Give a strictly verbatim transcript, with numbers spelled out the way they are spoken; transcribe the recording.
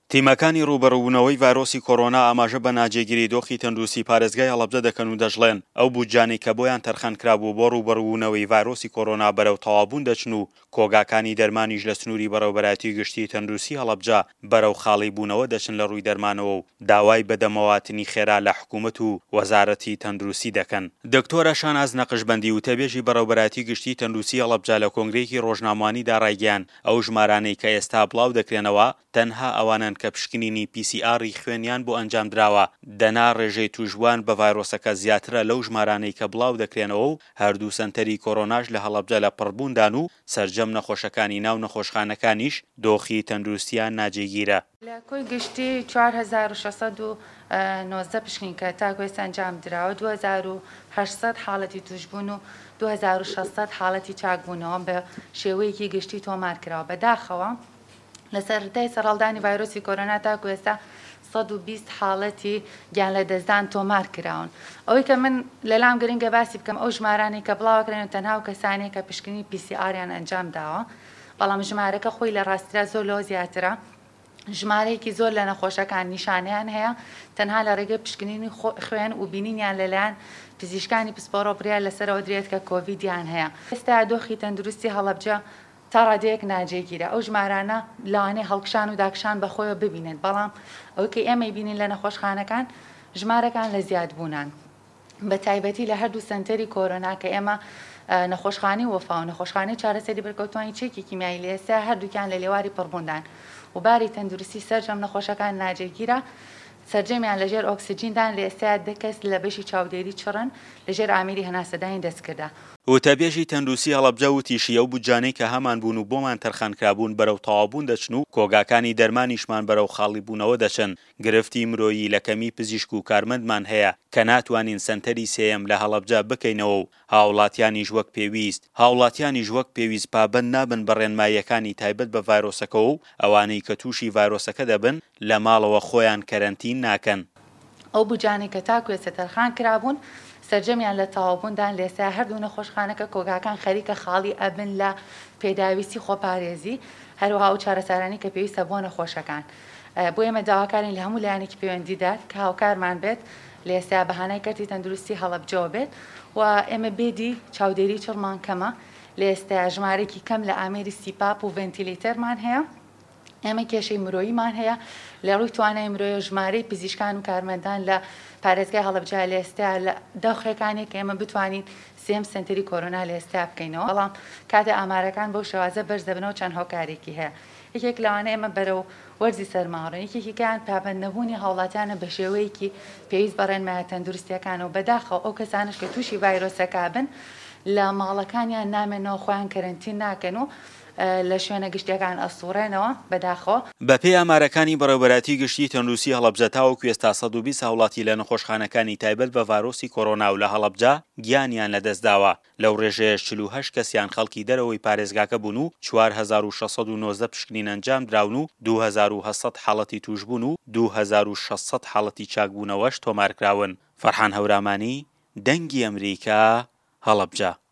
تیمەکانی ڕوبەڕووبوونەوەی ڤایرۆسی کۆڕۆنا ئاماژە بە ناجێگیری دۆخی تەندروستی پارێزگای هەڵەبجە دەکەن و دەژڵێن ئەو بودجانەی کە بۆیان تەرخانکرابوو بۆ ڕوبەڕووبوونەوەی ڤایرۆسی کۆڕۆنا بەرەو تەواوبوون دەچن و کۆگاکانی دەرمانیش لە سنووری بەڕێوەبەرایەتی گشتی تەندروستی هەڵەبجە بەرەو خاڵی بوونەوە دەچن لە ڕووی دەرمانەوە و داوای بەدەمەواتنی خێرا لە حکوومەت و وەزارەتی تەندروستی دەکەن. دکتۆرە شاناز نەقشبەندی و تەبێژی بەڕێوەبەرایەتی گشتی تەندروستی هەڵەبجە لە کۆنگرەیەکی ڕۆژنامەوانیدا ڕایگەیاند ئەو ژمارانەی کە ئێستا بڵاو دەکرێنەوە تەنها ئەوانن کە پشکنینی پی سی ئاری خوێنیان بۆ ئەنجام دراوە. دەنا ڕێژەی توشبووان بە ڤایرۆسەکە زیاترە لەو ژمارانەی کە بڵاو دەکرێنەوە و هەردوو سەنتەری کۆڕۆناش لە هەڵەبجە لە پڕبووندان و سەرجەم نەخۆشەکانی ناو نەخۆشخانەکانیش دۆخی تەندروستیان ناجێگیرە. لە کۆی گشتی چوار هەزار و شەشسەد و نۆزدە پشکنینکە تا گوێست ئەنجام درراوە دوو هەزار و هەشت سەد حاڵەتی توشبوون و دوو هەزار و شەشت سەد حاڵەتی چاکبوونەوە بە شێوەیەکی گشتی تۆمارکراوە. بەداخەوە لە سەرەتای سەرهەڵدانی ڤایرۆسی کۆرۆنا تا گوێستا سەد و بیست حاڵەتی گیان لە دەستدان تۆمار کراون. ئەوەی کە من لەلام گرنگە باسی بکەم ئەو ژمارانەی کە بڵاوکرێن تەنها و کەسانێک کە پشکنی پی سی ئاریان ئەنجام داوە، بەڵام ژمارەکە خۆی لە ڕاستیدا زۆر لەوە زیاترە. ژمارەیەکی زۆر لە نەخۆشەکان نیشانیان هەیە تەنها لە ڕێگەی پشکنینی خوێن و بینینیان لەلایەن پزیشکانی پسپۆڕۆپریا لەسەرەوە درێت کە کۆڤیدیان هەیە. ئێستا دۆخی تەندروستی هەڵەبجە تا ڕادەیەک ناجێگیرە ئەو ژمارانە لەوانەیە هەڵکشان و داکشان بەخۆیەوە ببینێت، بەڵام ئەوەی کە ئێمە بینین لە نەخۆشخانەکان ژمارەکان لە زیادبوونان بە تایبەتی لە هەردوو سنتەری کۆرۆنا کە ئێمە نەخۆشخانەی وەفا و نەخۆشخانەی چارەسەری بەرکەوتوانی چێکی کیمیایی لە ئێستا هەردووکیان لە لێواری پڕبووندان و باری تەندروستی سەرجەم نەخۆشەکان ناجێگیرە. سەرجەمیان لەژێر ئۆکسجیندان لە ئێستا دە کەس لە بەشی چاودێری چڕن لەژێر ئامێری هەناسەدانی دەستکردا. وتەبێژی تەندروستی هەڵەبجە وتیشی ئەو بودجانەی کە هەمان بوون و بۆمان تەرخانکرابوون بەرەو تەواوبوون دەچن و کۆگاکانی دەرمانیشمان بەرەو خاڵی بوونەوە دەچن. گرفتی مرۆیی لە کەمی پزیشک و کارمەندمان هەیە کە ناتوانین سەنتەری سێیەم لە هەڵەبجە بکەینەوە و هاوڵاتیانیش وەک پێویست هاوڵاتیانیش وەک پێویست پابەند نابن بە ڕێنماییەکانی تایبەت بە ڤایرۆسەکە و ئەوانەی کە تووشی ڤایرۆسەکە دەبن لە ماڵەوە خۆیان کەرەنتین ناکەن. ئەو بودجانەی کە تاکوێسە تەرخان کرابوون سەرجەمیان لە تەواوبووندان لە ئێستا هەردوو نەخۆشخانەکە کۆگاکان خەریکە خاڵی ئەبن لە پێداویستی خۆپارێزی هەروەها و چارەسارانی کە پێویستە بۆ نەخۆشەکان. بۆ ئێمە داواکارین لە هەموو لایەنێکی پەیوەندیدار کە هاوکارمان بێت لە ئێستا بەهانای کەرتی تەندروستی هەڵەبجەوە بێت و ئێمە بێدی چاودێری چڕمان کەمە لە ئێستا ژمارەی کەم لە ئامێری سیپاپ و ڤێنتیلێتەرمان هەیە. ئێمە کێشەی مرۆییمان هەیە لە ڕووی توانای مرۆیە ژمارەی پزیشکان و کارمەندان لە پارێزگای هەڵەبجە لە ئێستا لە دەوخەکانی کە ئێمە بتوانین سێم سنتەری کۆرۆنا لە ئێستا بکەینەوە، بەڵام کاتێ ئامارەکان بەو شێوازە بەرز دەبنەوە چەند هۆکارێکی هەیە. یەکێک لەوانە ئێمە بەرەو وەرزی سەرماڕێن، یەکێکیان پابەند نەبوونی هاوڵاتیانە بە شێوەیەکی پێویست بە ڕێنمایە تەندروستیەکان و بەداخەوە ئەو کەسانش کە تووشی ڤایرۆسەکە بن لە ماڵەکانیان نامێنەوە خۆیان کەرەنتین ناکەن و لە شوێنە گشتیەکان ئەسوڕێنەوە. بەداخەوە بەپێی ئامارەکانی بەڕێوەبەرایەتی گشتی تەندروستی هەڵەبجە تاوەکو ئێستا سەد و بیست هاوڵاتی لە نەخۆشخانەکانی تایبەت بە ڤایرۆسی کۆڕۆنا و لە هەڵەبجە گیانیان لەدەستداوە. لەو ڕێژەیە چل و هەشت کەسیان خەڵکی دەرەوەی پارێزگاکە بوون و چوار هەزار و شەش سەد و نۆزدە پشکنین ئەنجام دراون و دوو هەزار و هەشت سەد حاڵەتی توشبوون و دوو هەزار و شەش سەد حاڵەتی چاکبوونەوەش تۆمارکراون. فەرحان هەورامانی، دەنگی ئەمریکا، هەڵەبجە.